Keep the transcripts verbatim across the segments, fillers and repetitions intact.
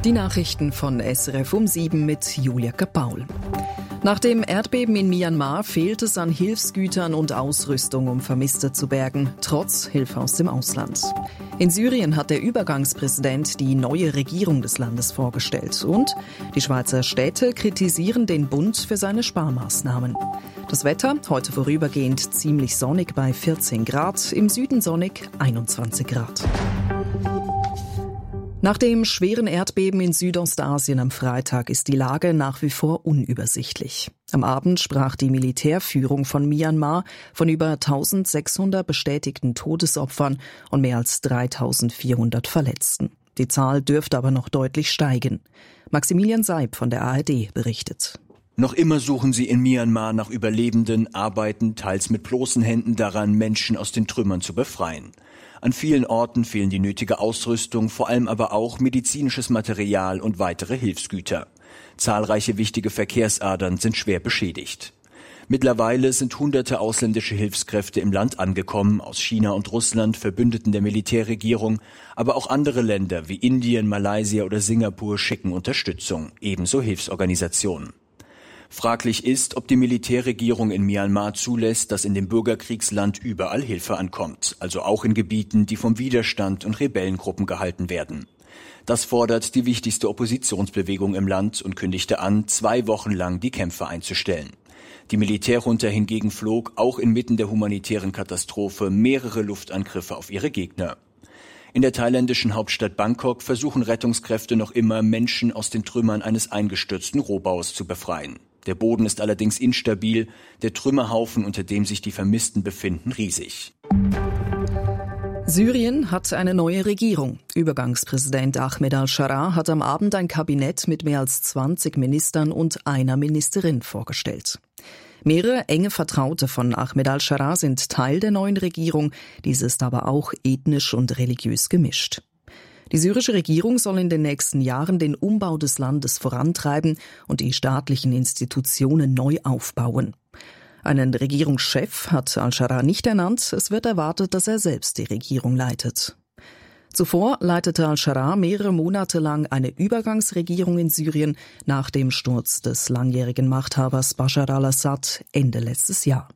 Die Nachrichten von S R F um sieben mit Julia Kapaul. Nach dem Erdbeben in Myanmar fehlt es an Hilfsgütern und Ausrüstung, um Vermisste zu bergen, trotz Hilfe aus dem Ausland. In Syrien hat der Übergangspräsident die neue Regierung des Landes vorgestellt und die Schweizer Städte kritisieren den Bund für seine Sparmaßnahmen. Das Wetter heute vorübergehend ziemlich sonnig bei vierzehn Grad, im Süden sonnig einundzwanzig Grad. Nach dem schweren Erdbeben in Südostasien am Freitag ist die Lage nach wie vor unübersichtlich. Am Abend sprach die Militärführung von Myanmar von über eintausendsechshundert bestätigten Todesopfern und mehr als dreitausendvierhundert Verletzten. Die Zahl dürfte aber noch deutlich steigen. Maximilian Seib von der A R D berichtet. Noch immer suchen sie in Myanmar nach Überlebenden, arbeiten teils mit bloßen Händen daran, Menschen aus den Trümmern zu befreien. An vielen Orten fehlen die nötige Ausrüstung, vor allem aber auch medizinisches Material und weitere Hilfsgüter. Zahlreiche wichtige Verkehrsadern sind schwer beschädigt. Mittlerweile sind hunderte ausländische Hilfskräfte im Land angekommen, aus China und Russland, Verbündeten der Militärregierung, aber auch andere Länder wie Indien, Malaysia oder Singapur schicken Unterstützung, ebenso Hilfsorganisationen. Fraglich ist, ob die Militärregierung in Myanmar zulässt, dass in dem Bürgerkriegsland überall Hilfe ankommt, also auch in Gebieten, die vom Widerstand und Rebellengruppen gehalten werden. Das fordert die wichtigste Oppositionsbewegung im Land und kündigte an, zwei Wochen lang die Kämpfe einzustellen. Die Militärjunta hingegen flog auch inmitten der humanitären Katastrophe mehrere Luftangriffe auf ihre Gegner. In der thailändischen Hauptstadt Bangkok versuchen Rettungskräfte noch immer, Menschen aus den Trümmern eines eingestürzten Rohbaus zu befreien. Der Boden ist allerdings instabil, der Trümmerhaufen, unter dem sich die Vermissten befinden, riesig. Syrien hat eine neue Regierung. Übergangspräsident Ahmed al-Sharaa hat am Abend ein Kabinett mit mehr als zwanzig Ministern und einer Ministerin vorgestellt. Mehrere enge Vertraute von Ahmed al-Sharaa sind Teil der neuen Regierung, diese ist aber auch ethnisch und religiös gemischt. Die syrische Regierung soll in den nächsten Jahren den Umbau des Landes vorantreiben und die staatlichen Institutionen neu aufbauen. Einen Regierungschef hat al-Sharaa nicht ernannt, es wird erwartet, dass er selbst die Regierung leitet. Zuvor leitete al-Sharaa mehrere Monate lang eine Übergangsregierung in Syrien nach dem Sturz des langjährigen Machthabers Bashar al-Assad Ende letztes Jahr.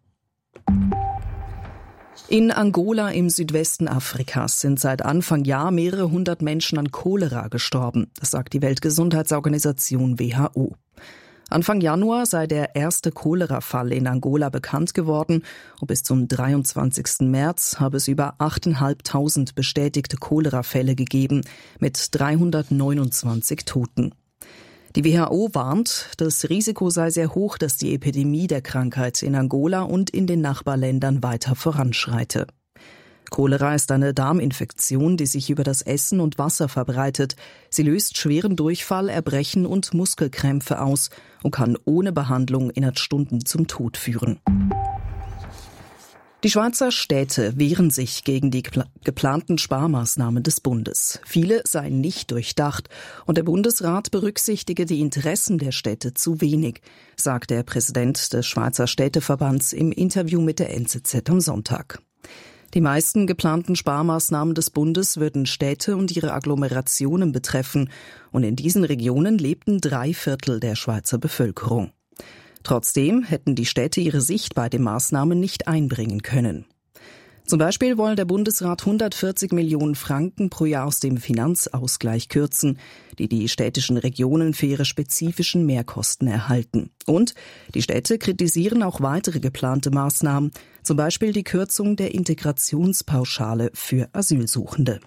In Angola im Südwesten Afrikas sind seit Anfang Jahr mehrere hundert Menschen an Cholera gestorben, das sagt die Weltgesundheitsorganisation W H O. Anfang Januar sei der erste Cholera-Fall in Angola bekannt geworden und bis zum dreiundzwanzigsten März habe es über achttausendfünfhundert bestätigte Cholera-Fälle gegeben mit dreihundertneunundzwanzig Toten. Die W H O warnt, das Risiko sei sehr hoch, dass die Epidemie der Krankheit in Angola und in den Nachbarländern weiter voranschreite. Cholera ist eine Darminfektion, die sich über das Essen und Wasser verbreitet. Sie löst schweren Durchfall, Erbrechen und Muskelkrämpfe aus und kann ohne Behandlung innerhalb Stunden zum Tod führen. Die Schweizer Städte wehren sich gegen die geplanten Sparmaßnahmen des Bundes. Viele seien nicht durchdacht und der Bundesrat berücksichtige die Interessen der Städte zu wenig, sagt der Präsident des Schweizer Städteverbands im Interview mit der N Z Z am Sonntag. Die meisten geplanten Sparmaßnahmen des Bundes würden Städte und ihre Agglomerationen betreffen und in diesen Regionen lebten drei Viertel der Schweizer Bevölkerung. Trotzdem hätten die Städte ihre Sicht bei den Maßnahmen nicht einbringen können. Zum Beispiel wollen der Bundesrat hundertvierzig Millionen Franken pro Jahr aus dem Finanzausgleich kürzen, die die städtischen Regionen für ihre spezifischen Mehrkosten erhalten. Und die Städte kritisieren auch weitere geplante Maßnahmen, zum Beispiel die Kürzung der Integrationspauschale für Asylsuchende.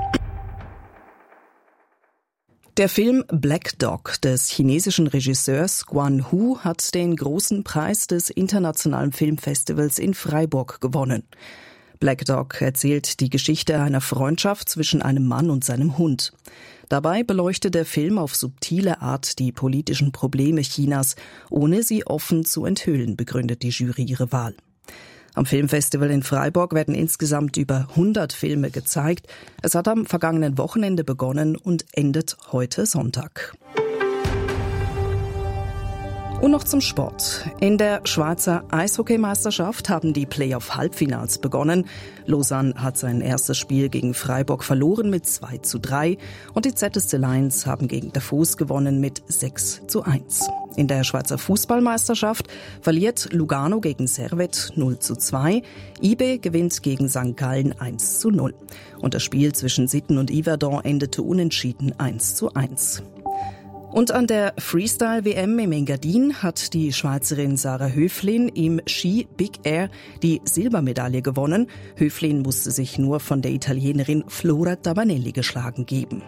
Der Film Black Dog des chinesischen Regisseurs Guan Hu hat den großen Preis des Internationalen Filmfestivals in Freiburg gewonnen. Black Dog erzählt die Geschichte einer Freundschaft zwischen einem Mann und seinem Hund. Dabei beleuchtet der Film auf subtile Art die politischen Probleme Chinas, ohne sie offen zu enthüllen, begründet die Jury ihre Wahl. Am Filmfestival in Freiburg werden insgesamt über hundert Filme gezeigt. Es hat am vergangenen Wochenende begonnen und endet heute Sonntag. Und noch zum Sport. In der Schweizer Eishockeymeisterschaft haben die Playoff-Halbfinals begonnen. Lausanne hat sein erstes Spiel gegen Freiburg verloren mit zwei zu drei und die Z S C Lions haben gegen Davos gewonnen mit sechs zu eins. In der Schweizer Fußballmeisterschaft verliert Lugano gegen Servette null zu zwei, I B gewinnt gegen Sankt Gallen eins zu null. Und das Spiel zwischen Sitten und Yverdon endete unentschieden eins zu eins. Und an der Freestyle-W M im Engadin hat die Schweizerin Sarah Höflin im Ski Big Air die Silbermedaille gewonnen. Höflin musste sich nur von der Italienerin Flora Tabanelli geschlagen geben.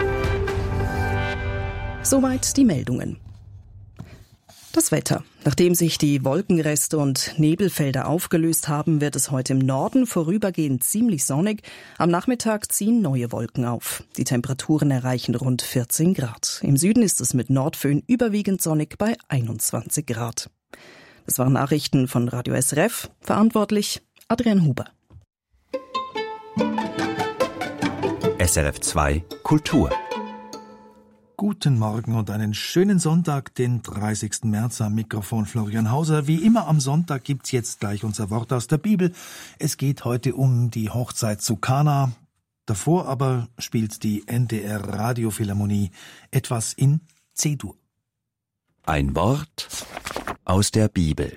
Soweit die Meldungen. Das Wetter. Nachdem sich die Wolkenreste und Nebelfelder aufgelöst haben, wird es heute im Norden vorübergehend ziemlich sonnig. Am Nachmittag ziehen neue Wolken auf. Die Temperaturen erreichen rund vierzehn Grad. Im Süden ist es mit Nordföhn überwiegend sonnig bei einundzwanzig Grad. Das waren Nachrichten von Radio S R F. Verantwortlich Adrian Huber. S R F zwei Kultur. Guten Morgen und einen schönen Sonntag, den dreißigsten März, am Mikrofon Florian Hauser. Wie immer am Sonntag gibt's jetzt gleich unser Wort aus der Bibel. Es geht heute um die Hochzeit zu Kana. Davor aber spielt die N D R Radiophilharmonie etwas in C-Dur. Ein Wort aus der Bibel.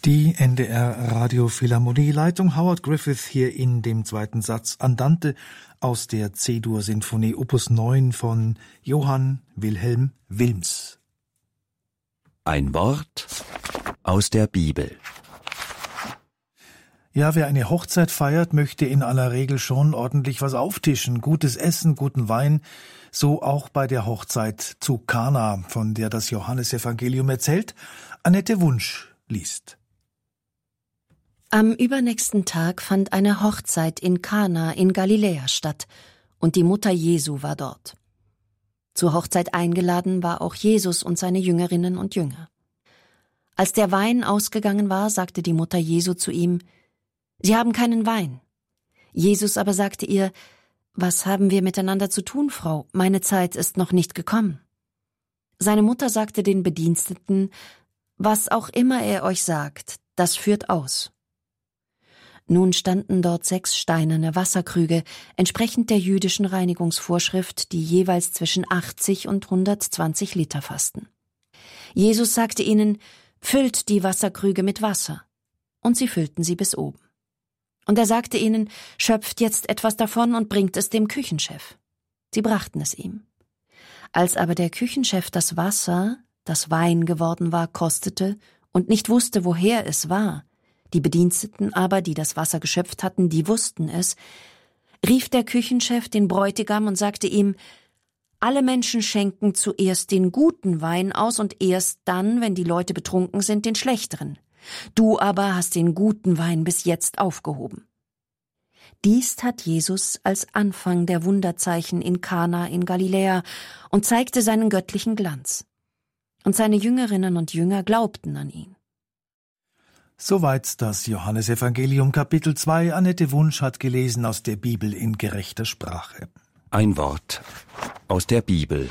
Die N D R Radio Philharmonie Leitung Howard Griffith hier in dem zweiten Satz Andante aus der C-Dur-Sinfonie Opus neun von Johann Wilhelm Wilms. Ein Wort aus der Bibel. Ja, wer eine Hochzeit feiert, möchte in aller Regel schon ordentlich was auftischen. Gutes Essen, guten Wein. So auch bei der Hochzeit zu Kana, von der das Johannesevangelium erzählt. Annette Wunsch liest. Am übernächsten Tag fand eine Hochzeit in Kana in Galiläa statt, und die Mutter Jesu war dort. Zur Hochzeit eingeladen war auch Jesus und seine Jüngerinnen und Jünger. Als der Wein ausgegangen war, sagte die Mutter Jesu zu ihm: »Sie haben keinen Wein.« Jesus aber sagte ihr: »Was haben wir miteinander zu tun, Frau? Meine Zeit ist noch nicht gekommen.« Seine Mutter sagte den Bediensteten: »Was auch immer er euch sagt, das führt aus.« Nun standen dort sechs steinerne Wasserkrüge, entsprechend der jüdischen Reinigungsvorschrift, die jeweils zwischen achtzig und hundertzwanzig Liter fassten. Jesus sagte ihnen: »Füllt die Wasserkrüge mit Wasser.« Und sie füllten sie bis oben. Und er sagte ihnen: »Schöpft jetzt etwas davon und bringt es dem Küchenchef.« Sie brachten es ihm. Als aber der Küchenchef das Wasser, das Wein geworden war, kostete und nicht wusste, woher es war, die Bediensteten aber, die das Wasser geschöpft hatten, die wussten es, rief der Küchenchef den Bräutigam und sagte ihm: »Alle Menschen schenken zuerst den guten Wein aus und erst dann, wenn die Leute betrunken sind, den schlechteren. Du aber hast den guten Wein bis jetzt aufgehoben.« Dies tat Jesus als Anfang der Wunderzeichen in Kana in Galiläa und zeigte seinen göttlichen Glanz. Und seine Jüngerinnen und Jünger glaubten an ihn. Soweit das Johannesevangelium Kapitel zwei. Annette Wunsch hat gelesen aus der Bibel in gerechter Sprache. Ein Wort aus der Bibel.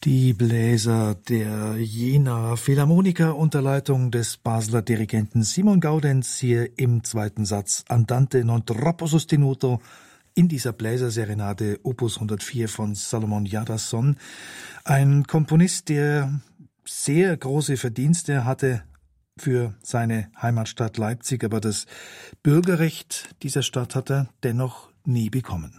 Die Bläser der Jenaer Philharmoniker unter Leitung des Basler Dirigenten Simon Gaudenz hier im zweiten Satz Andante non troppo sostenuto in dieser Bläserserenade Opus hundertvier von Salomon Jadasson. Ein Komponist, der sehr große Verdienste hatte für seine Heimatstadt Leipzig, aber das Bürgerrecht dieser Stadt hat er dennoch nie bekommen.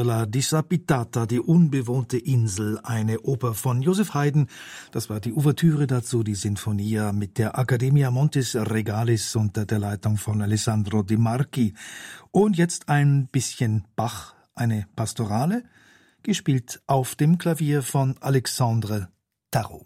Isola Disabitata, die unbewohnte Insel, eine Oper von Joseph Haydn. Das war die Ouvertüre dazu, die Sinfonia mit der Accademia Montes Regalis unter der Leitung von Alessandro De Marchi. Und jetzt ein bisschen Bach, eine Pastorale, gespielt auf dem Klavier von Alexandre Tarot.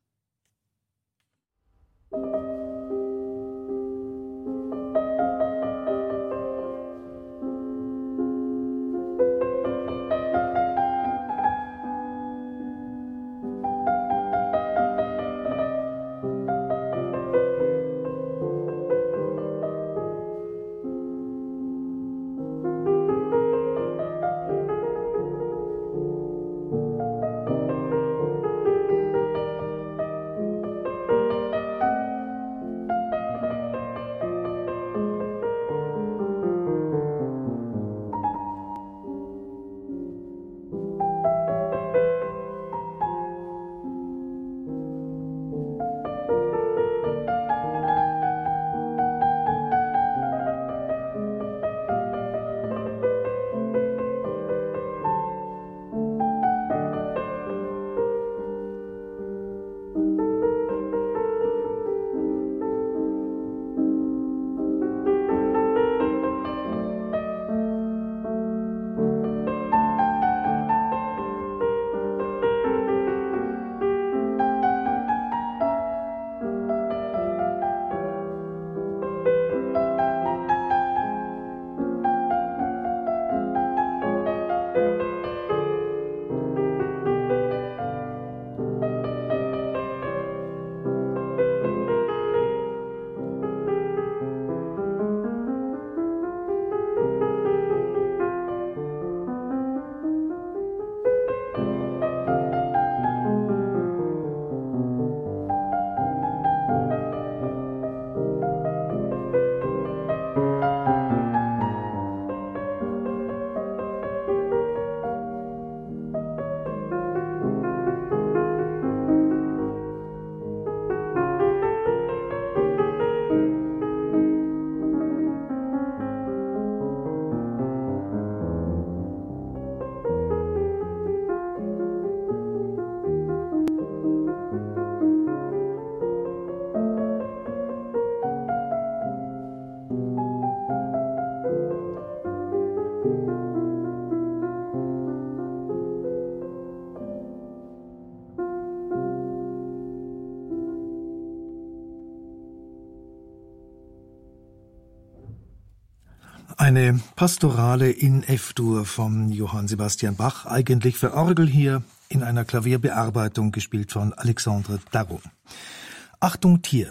Eine Pastorale in F-Dur von Johann Sebastian Bach, eigentlich für Orgel, hier in einer Klavierbearbeitung, gespielt von Alexandre Tarot. Achtung, Tier!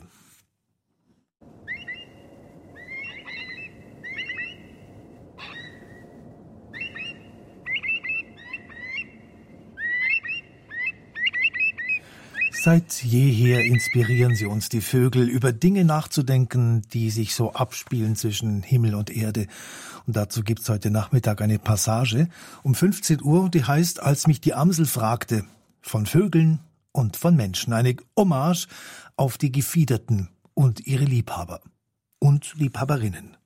Seit jeher inspirieren sie uns, die Vögel, über Dinge nachzudenken, die sich so abspielen zwischen Himmel und Erde. Und dazu gibt's heute Nachmittag eine Passage um fünfzehn Uhr, die heißt »Als mich die Amsel fragte«, von Vögeln und von Menschen. Eine Hommage auf die Gefiederten und ihre Liebhaber und Liebhaberinnen.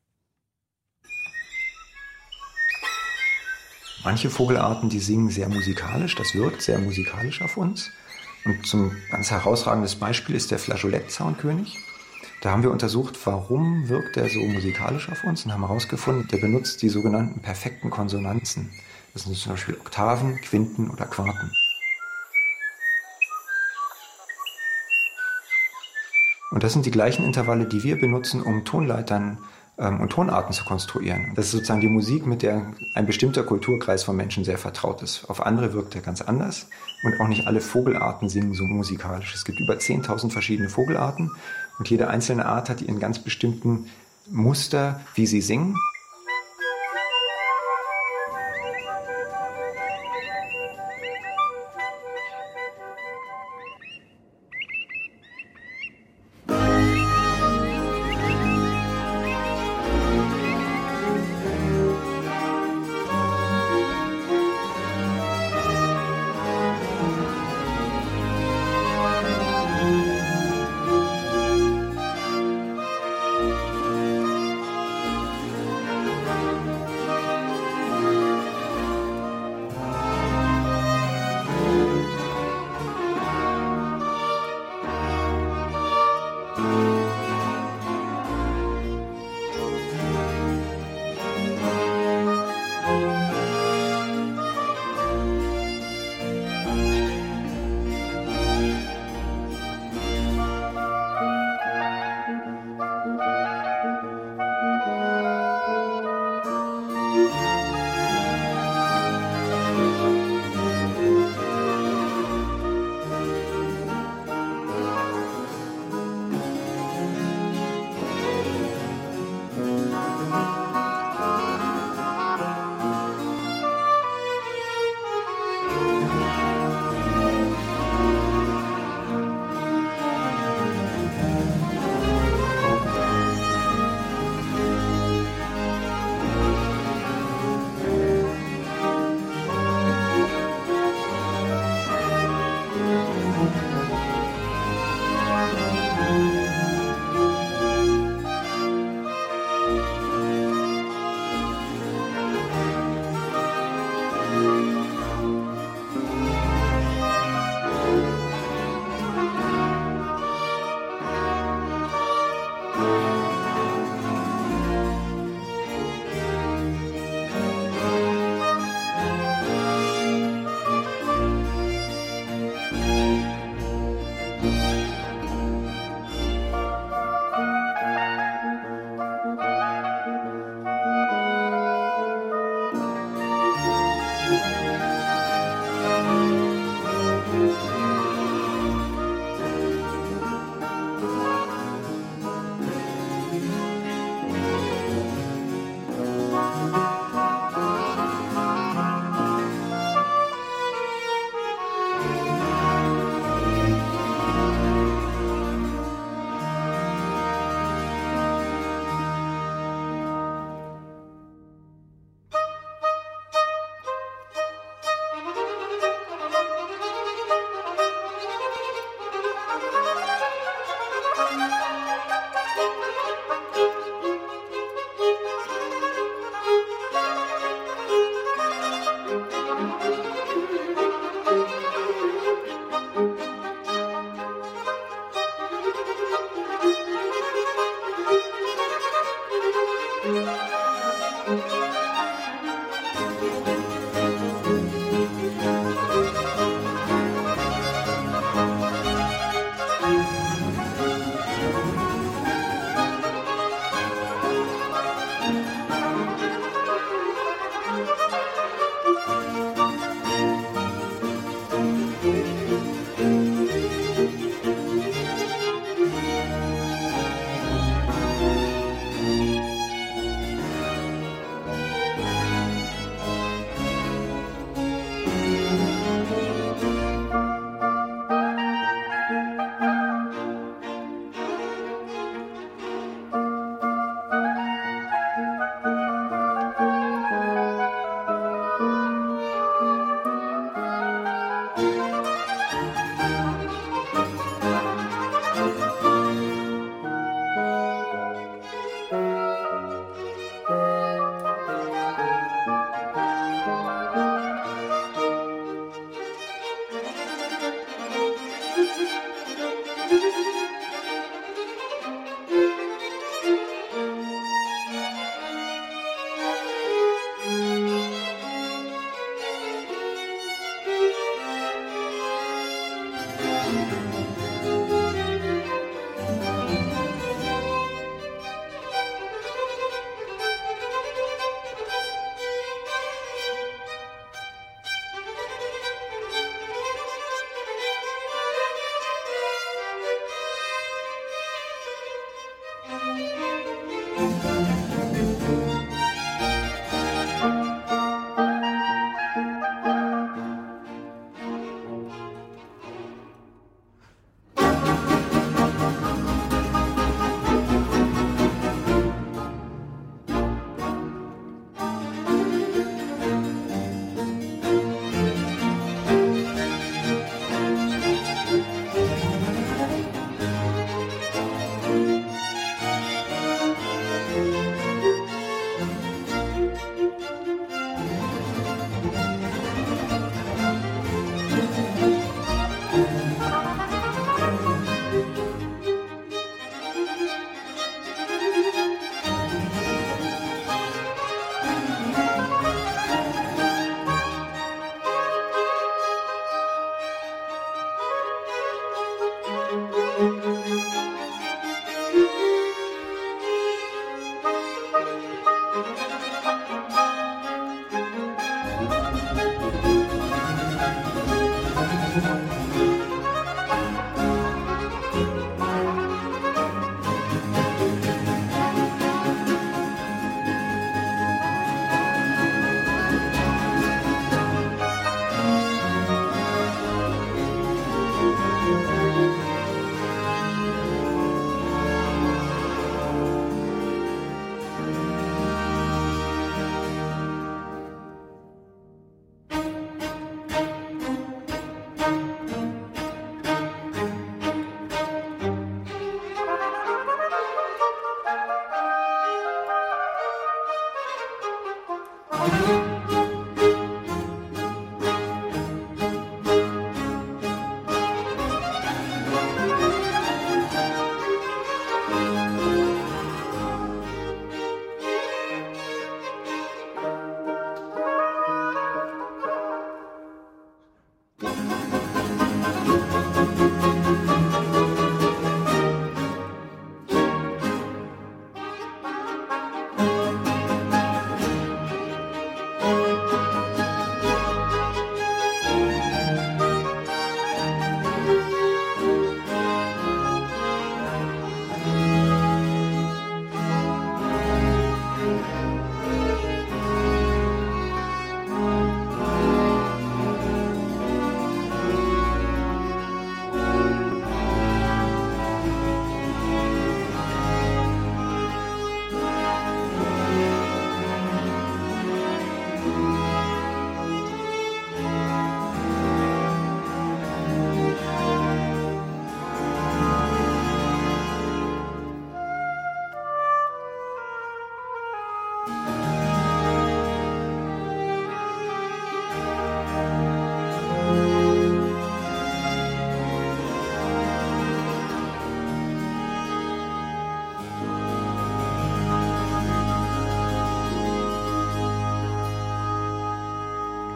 Manche Vogelarten, die singen sehr musikalisch, das wirkt sehr musikalisch auf uns. Und zum ganz herausragendes Beispiel ist der Flageolettzaunnkönig. Da haben wir untersucht, warum wirkt er so musikalisch auf uns und haben herausgefunden, der benutzt die sogenannten perfekten Konsonanzen. Das sind zum Beispiel Oktaven, Quinten oder Quarten. Und das sind die gleichen Intervalle, die wir benutzen, um Tonleitern ähm, und Tonarten zu konstruieren. Das ist sozusagen die Musik, mit der ein bestimmter Kulturkreis von Menschen sehr vertraut ist. Auf andere wirkt er ganz anders. Und auch nicht alle Vogelarten singen so musikalisch. Es gibt über zehntausend verschiedene Vogelarten und jede einzelne Art hat ihren ganz bestimmten Muster, wie sie singen.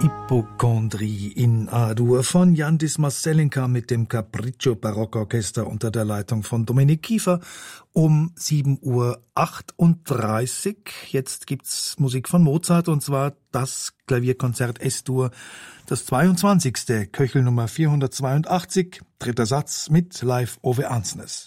Hypochondrie in A-Dur von Jan Dismas Selinka mit dem Capriccio Barockorchester unter der Leitung von Dominik Kiefer um sieben Uhr achtunddreißig. Jetzt gibt's Musik von Mozart, und zwar das Klavierkonzert S-Dur, das zweiundzwanzigste Köchel Nummer vierhundertzweiundachtzig, dritter Satz mit Live Ove Ansnes.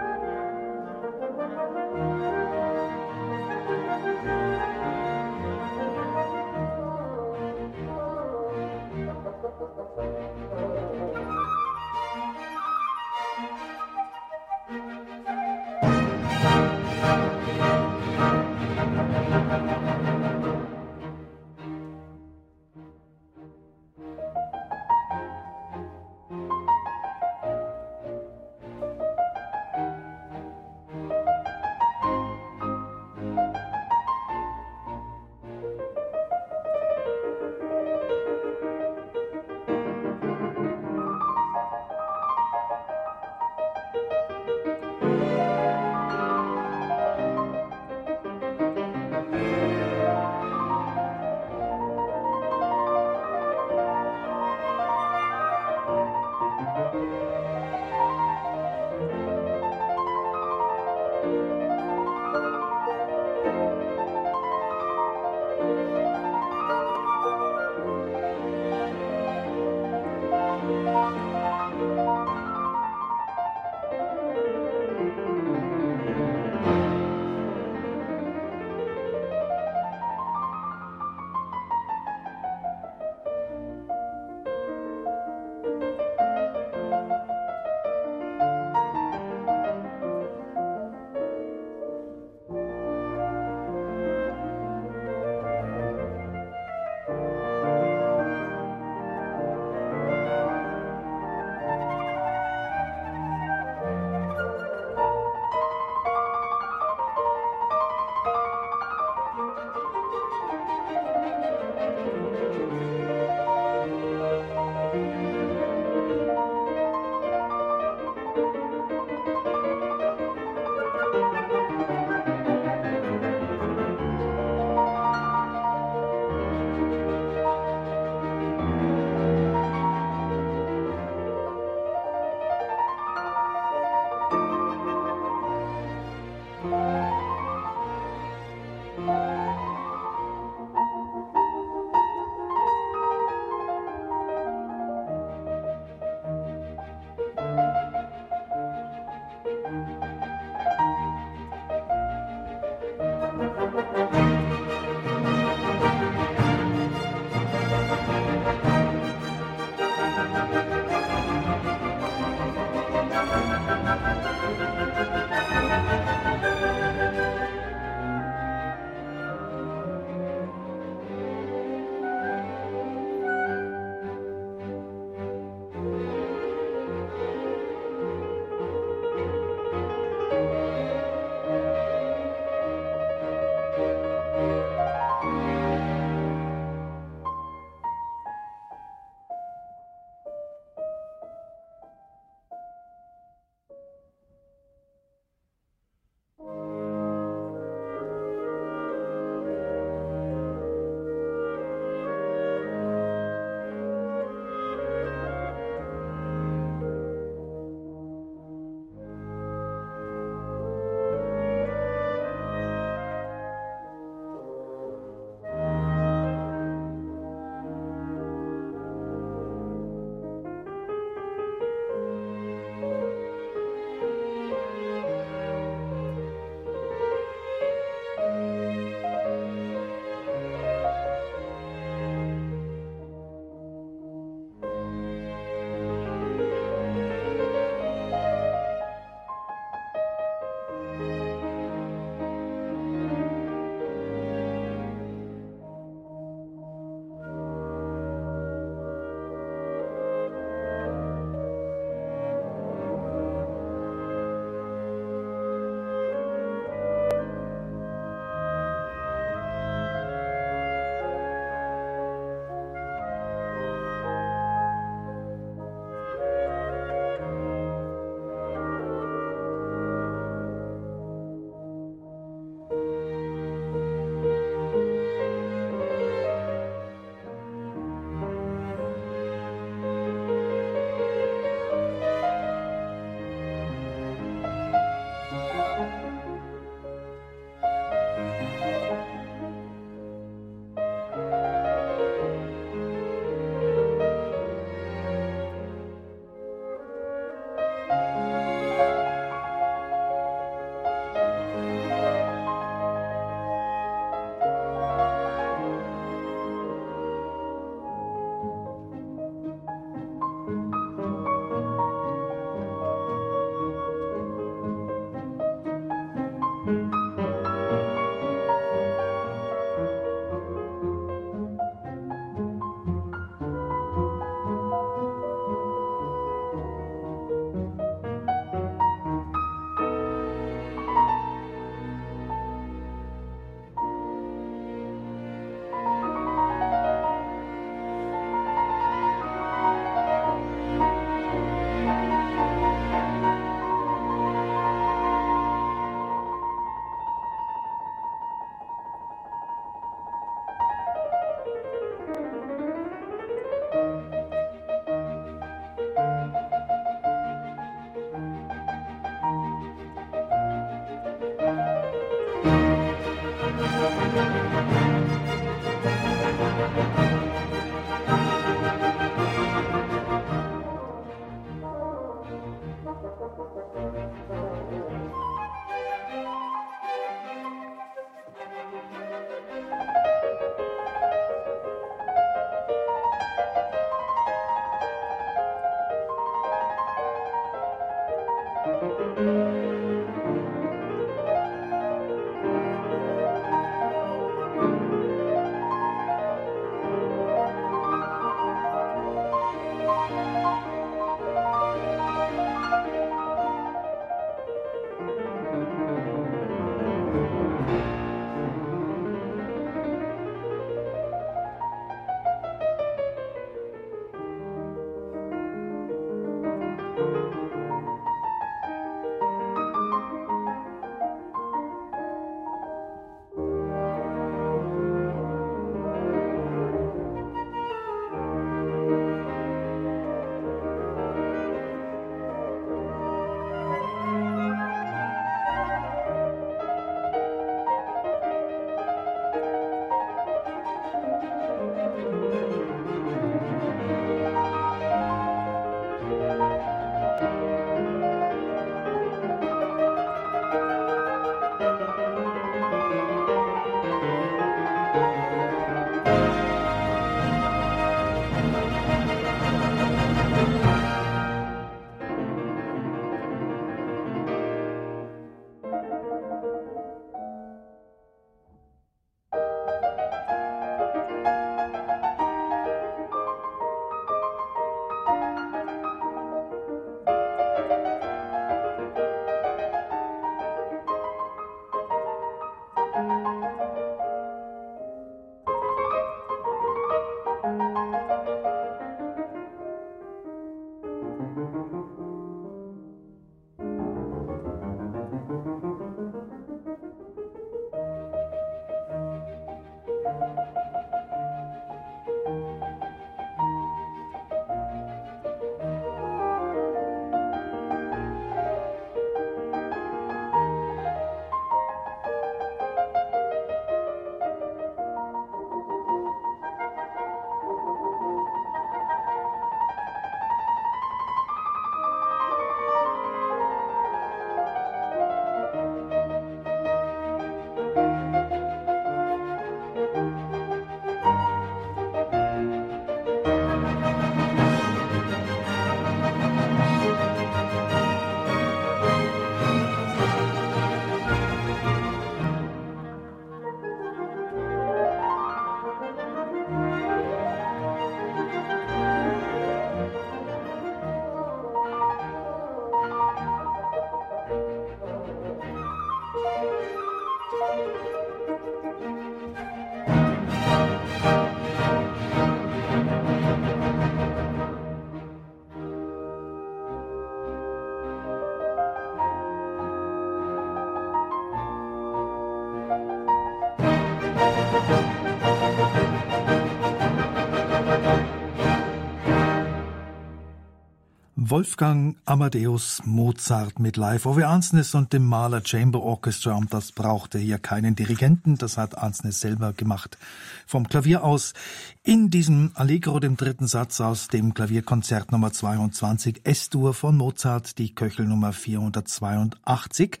Wolfgang Amadeus Mozart mit Live Ove Ansnes und dem Mahler Chamber Orchestra, und das brauchte hier keinen Dirigenten, das hat Ansnes selber gemacht. Vom Klavier aus in diesem Allegro, dem dritten Satz aus dem Klavierkonzert Nummer zweiundzwanzig, S-Dur von Mozart, die Köchel Nummer vierhundertzweiundachtzig.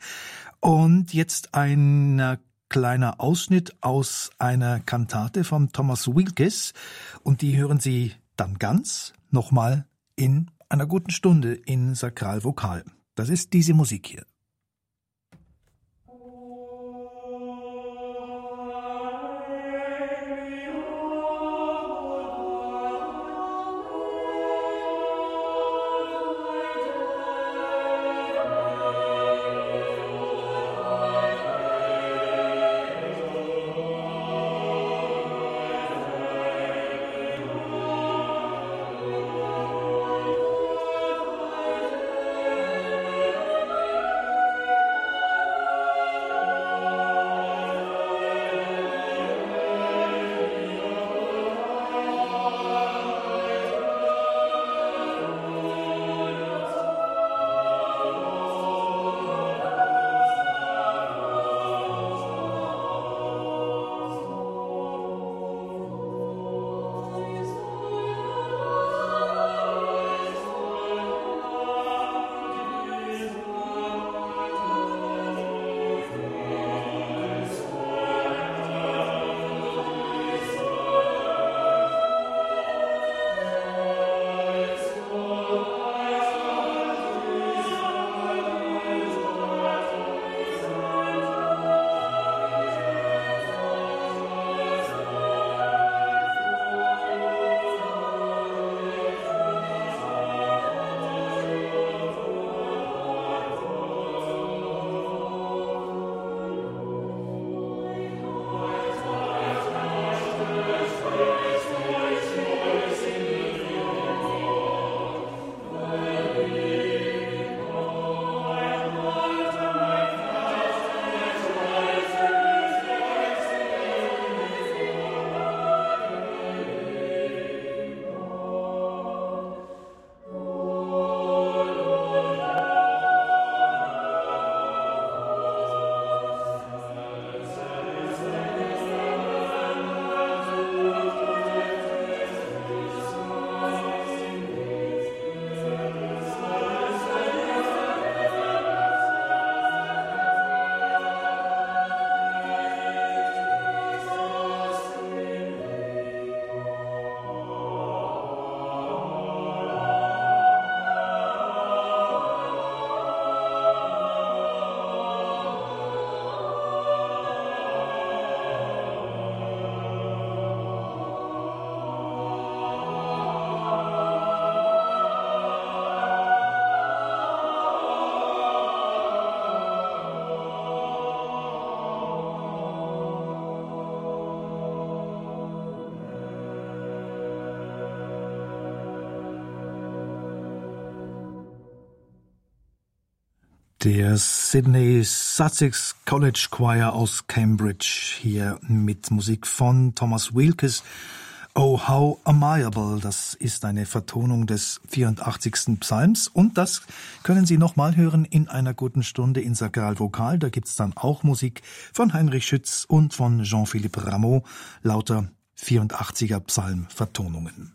Und jetzt ein kleiner Ausschnitt aus einer Kantate von Thomas Wilkes, und die hören Sie dann ganz nochmal in einer guten Stunde in Sakralvokal. Das ist diese Musik hier. Der Sydney Sussex College Choir aus Cambridge, hier mit Musik von Thomas Weelkes. Oh, how amiable, das ist eine Vertonung des vierundachtzigsten Psalms und das können Sie nochmal hören in einer guten Stunde in Sakralvokal. Da gibt's dann auch Musik von Heinrich Schütz und von Jean-Philippe Rameau, lauter vierundachtziger Psalmvertonungen.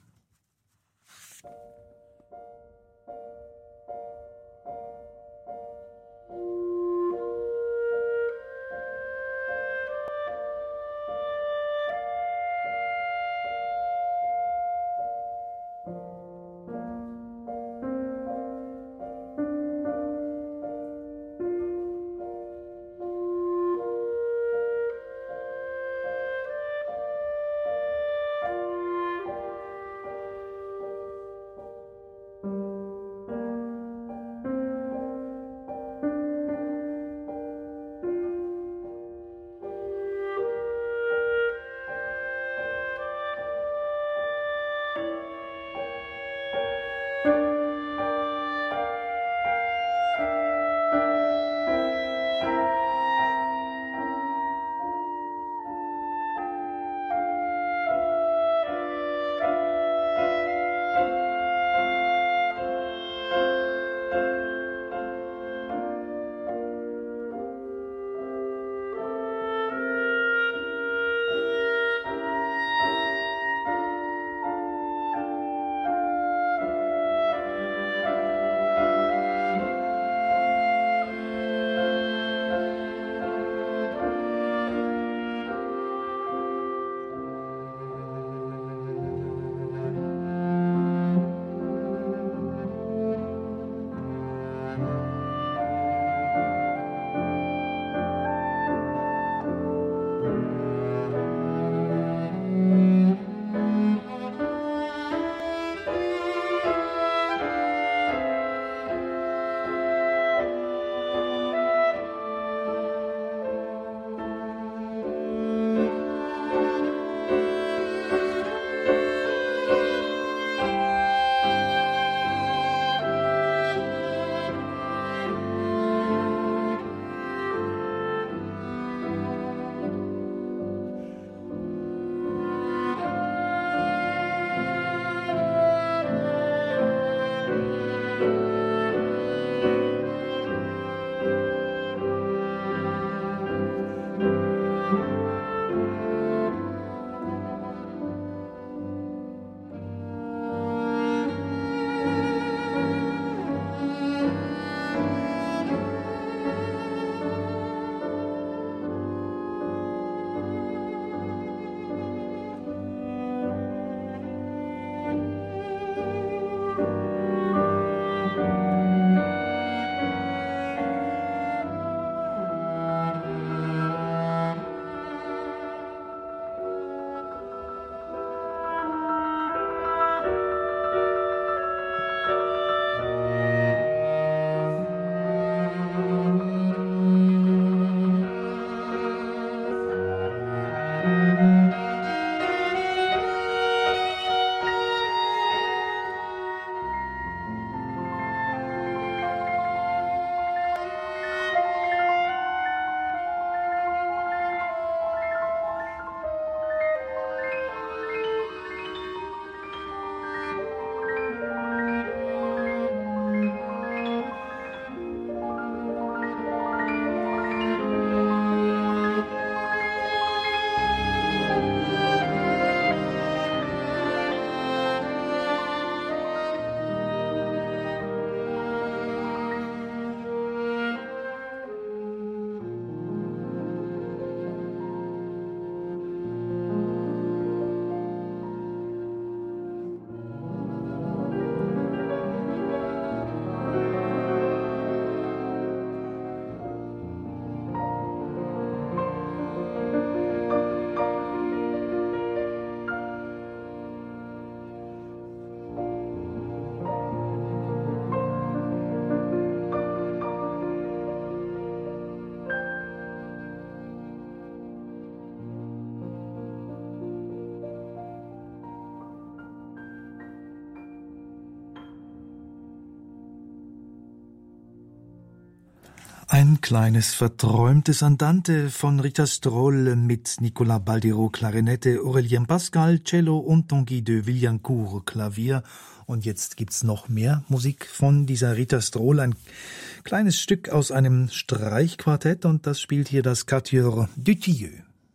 Ein kleines verträumtes Andante von Rita Stroll mit Nicolas Baldiro Klarinette, Aurélien Pascal Cello und Tanguy de Villancourt Klavier. Und jetzt gibt's noch mehr Musik von dieser Rita Stroll, ein kleines Stück aus einem Streichquartett, und das spielt hier das Quatuor Dutilleux.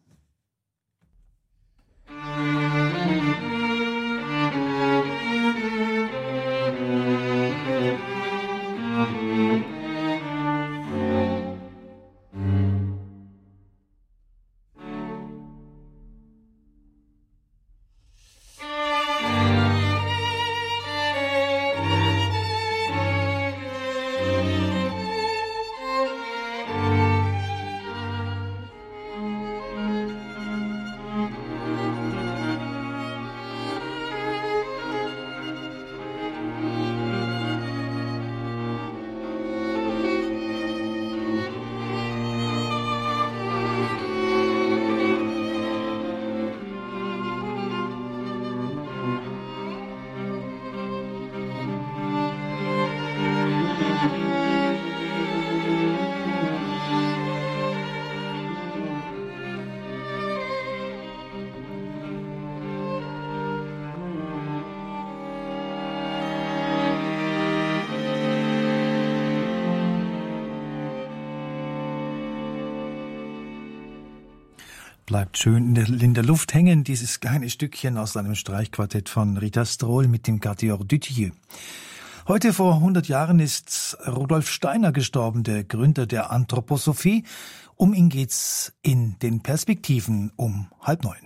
Bleibt schön in der, in der Luft hängen, dieses kleine Stückchen aus einem Streichquartett von Rita Stroll mit dem Quatuor Dutilleux. Heute vor hundert Jahren ist Rudolf Steiner gestorben, der Gründer der Anthroposophie. Um ihn geht's in den Perspektiven um halb neun.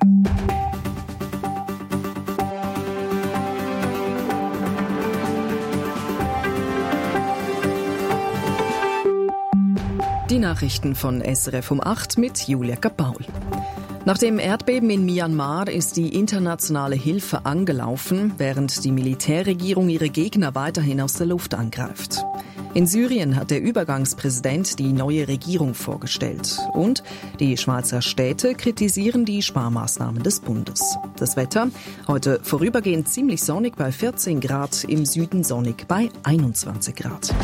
Die Nachrichten von S R F um acht mit Julia Kapaul. Nach dem Erdbeben in Myanmar ist die internationale Hilfe angelaufen, während die Militärregierung ihre Gegner weiterhin aus der Luft angreift. In Syrien hat der Übergangspräsident die neue Regierung vorgestellt. Und die Schweizer Städte kritisieren die Sparmaßnahmen des Bundes. Das Wetter: heute vorübergehend ziemlich sonnig bei vierzehn Grad, im Süden sonnig bei einundzwanzig Grad.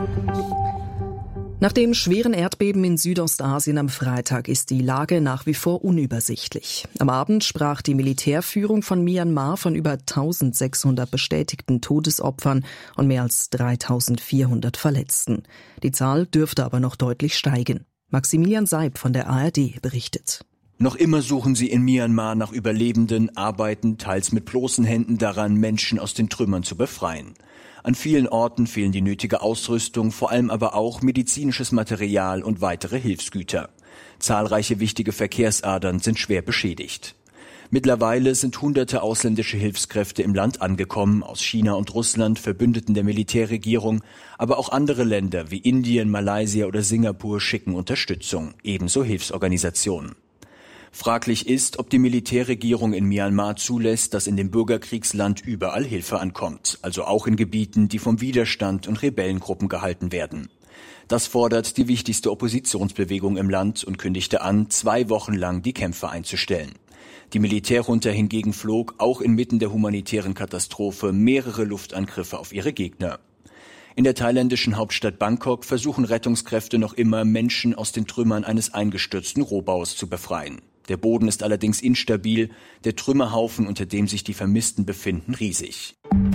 Nach dem schweren Erdbeben in Südostasien am Freitag ist die Lage nach wie vor unübersichtlich. Am Abend sprach die Militärführung von Myanmar von über eintausendsechshundert bestätigten Todesopfern und mehr als dreitausendvierhundert Verletzten. Die Zahl dürfte aber noch deutlich steigen. Maximilian Seib von der A R D berichtet. Noch immer suchen sie in Myanmar nach Überlebenden, arbeiten teils mit bloßen Händen daran, Menschen aus den Trümmern zu befreien. An vielen Orten fehlen die nötige Ausrüstung, vor allem aber auch medizinisches Material und weitere Hilfsgüter. Zahlreiche wichtige Verkehrsadern sind schwer beschädigt. Mittlerweile sind hunderte ausländische Hilfskräfte im Land angekommen, aus China und Russland, Verbündeten der Militärregierung, aber auch andere Länder wie Indien, Malaysia oder Singapur schicken Unterstützung, ebenso Hilfsorganisationen. Fraglich ist, ob die Militärregierung in Myanmar zulässt, dass in dem Bürgerkriegsland überall Hilfe ankommt, also auch in Gebieten, die vom Widerstand und Rebellengruppen gehalten werden. Das fordert die wichtigste Oppositionsbewegung im Land und kündigte an, zwei Wochen lang die Kämpfe einzustellen. Die Militärjunta hingegen flog auch inmitten der humanitären Katastrophe mehrere Luftangriffe auf ihre Gegner. In der thailändischen Hauptstadt Bangkok versuchen Rettungskräfte noch immer, Menschen aus den Trümmern eines eingestürzten Rohbaus zu befreien. Der Boden ist allerdings instabil, der Trümmerhaufen, unter dem sich die Vermissten befinden, riesig.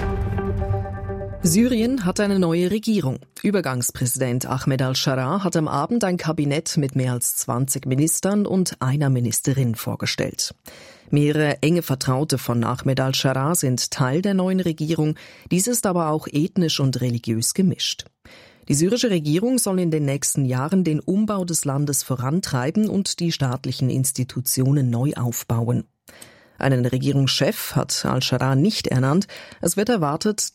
Syrien hat eine neue Regierung. Übergangspräsident Ahmed al-Sharaa hat am Abend ein Kabinett mit mehr als zwanzig Ministern und einer Ministerin vorgestellt. Mehrere enge Vertraute von Ahmed al-Sharaa sind Teil der neuen Regierung. Dies ist aber auch ethnisch und religiös gemischt. Die syrische Regierung soll in den nächsten Jahren den Umbau des Landes vorantreiben und die staatlichen Institutionen neu aufbauen. Einen Regierungschef hat al-Sharaa nicht ernannt. Es wird erwartet,